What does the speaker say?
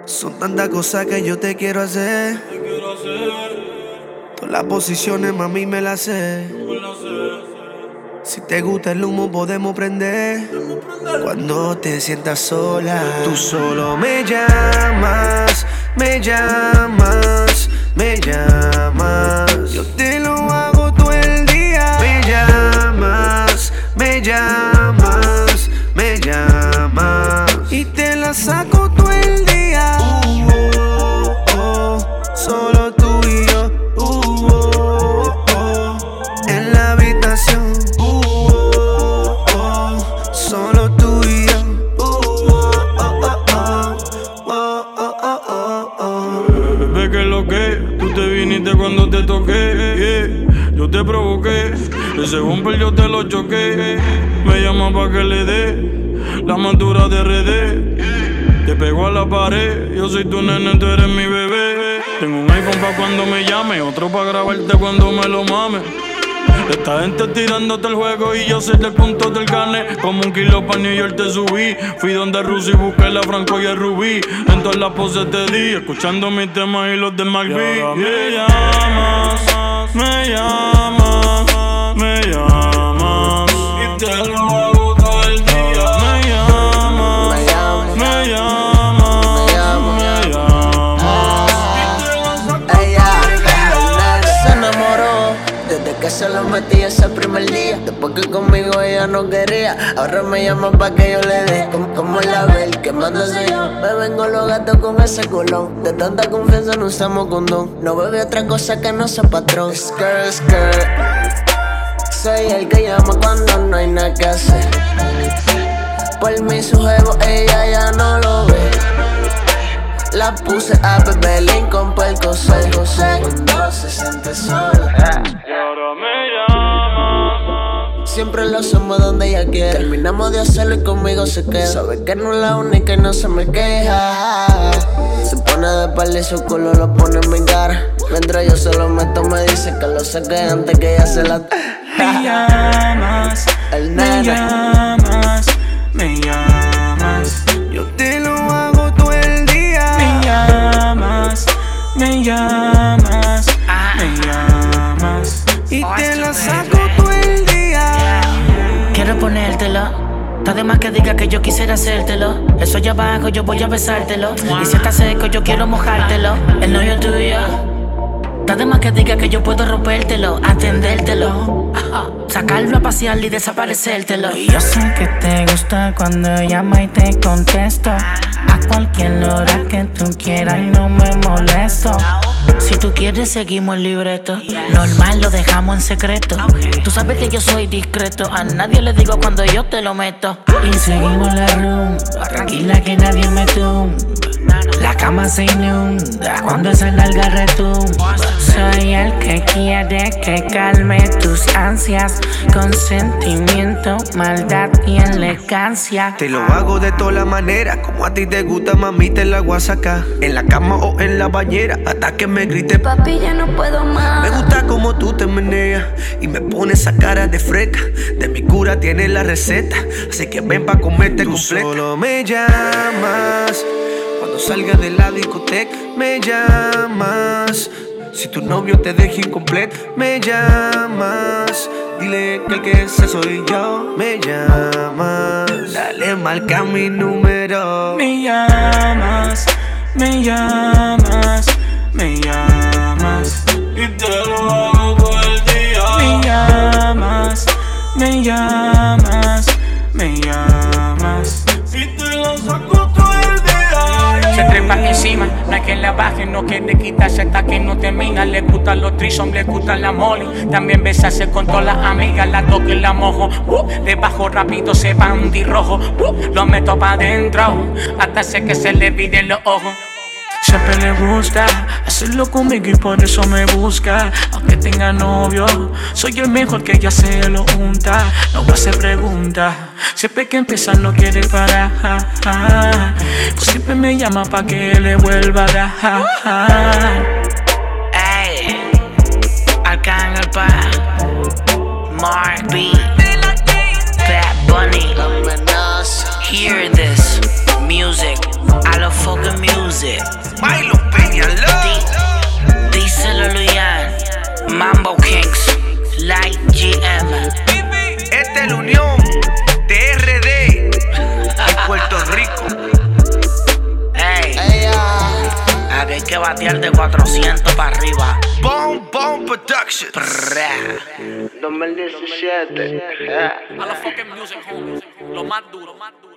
Son tantas cosas que yo te quiero hacer. Todas las posiciones, mami, me las sé. Si te gusta el humo, podemos prender. Cuando te sientas sola, tú solo me llamas, me llamas, me llamas. Yo te lo hago todo el día. Me llamas, me llamas, me llamas. Y te la saco todo el día. Solo tú y yo. En la habitación. Solo tú y yo. Bebé, que lo que tú te viniste cuando te toqué, yo te provoqué, ese bumper yo te lo choqué. Me llama pa' que le dé la madura de RD. Te pego a la pared, yo soy tu nene, tú eres mi bebé. Tengo un iPhone pa' cuando me llame, otro pa' grabarte cuando me lo mame. Esta gente tirándote el juego y yo soy del punto del carne. Como un kilo pa' New York te subí. Fui donde Rusi busqué la Franco y el Rubí. En todas las poses te di, escuchando mis temas y los de McBee. Me llamas, me llamas, me llamas. Y te lo hago todo el día. Me llamas, me llamas, me llamas, me llamas. Ella se enamoró desde que se lo metí ese primer día. Después que conmigo ella no quería, ahora me llama pa' que yo le dé. Como la Bel, quemándose yo. Me vengo los gatos con ese culón. De tanta confianza no usamos condón. No bebe otra cosa que no sea patrón. Skirt, skirt. Soy el que llama cuando no hay nada que hacer. Por mi sujevo ella ya no lo ve. La puse a beber Lincoln por el coser. Cuando se siente sola. Y ahora me llamas. Siempre lo hacemos donde ella quiere. Terminamos de hacerlo y conmigo se queda. Sabe que no es la única y no se me queja. Se pone de espalda y su culo lo pone en mi cara. Mientras yo se lo meto me dice que lo saque antes que ella se la... Me llamas, El me nene. llamas, me llamas. Yo te lo hago todo el día. Me llamas, me llamas, me llamas. Y te la saco todo el día. Quiero ponértelo. Está de más que diga que yo quisiera hacértelo. Eso allá abajo yo voy a besártelo. Y si está seco yo quiero mojártelo. El novio tuyo. Está de más que diga que yo puedo rompértelo, atendértelo, sacarlo a pasear y desaparecértelo. Y yo sé que te gusta cuando llama y te contesto a cualquier hora que tú quieras y no me molesto. Si tú quieres seguimos el libreto, normal lo dejamos en secreto. Tú sabes que yo soy discreto, a nadie le digo cuando yo te lo meto. Y seguimos la room, tranquila que nadie me tumba. La cama se inunda cuando esa nalga retumba. Soy el que quiere que calme tus ansias con sentimiento, maldad y elegancia. Te lo hago de todas las maneras, como a ti te gusta, mami, te la voy a sacar. En la cama o en la bañera, hasta que me grite. Papi, ya no puedo más. Me gusta como tú te meneas y me pones esa cara de fresca. De mi cura tienes la receta, así que ven pa' comerte completa. Tú solo me llamas cuando salga de la discoteca. Me llamas si tu novio te deja incompleto. Me llamas, dile que el que sé soy yo. Me llamas, dale, marca mi número. Me llamas, me llamas, me llamas. Y te lo hago todo el día. Me llamas, me llamas, me llamas. Y te lo saco todo el día. Se trepa encima, no hay que la baje, no quiere quitarse hasta que no termina. Le gustan los trisom, le gustan la molly. También besarse con todas las amigas, la toco y la mojo. Debajo rápido se va un rojo. Lo meto pa' dentro, hasta hacer que se le viren los ojos. Siempre le gusta hacerlo conmigo y por eso me busca. Aunque tenga novio, soy el mejor que ella se lo unta. No va a hacer preguntas, siempre que empieza no quiere parar. Pues siempre me llama pa' que le vuelva a dar. Ey, Arcángel pa, Mark B, Bad Bunny. Hear this music, I love fucking music. Milo Peña, Díselo Luyan, Mambo Kings, Light GM. esta es la unión de RD y Puerto Rico. Ey, aquí hay que batear de 400 para arriba. Bomb Production. 2017. A la fucking music, homie. Lo más duro.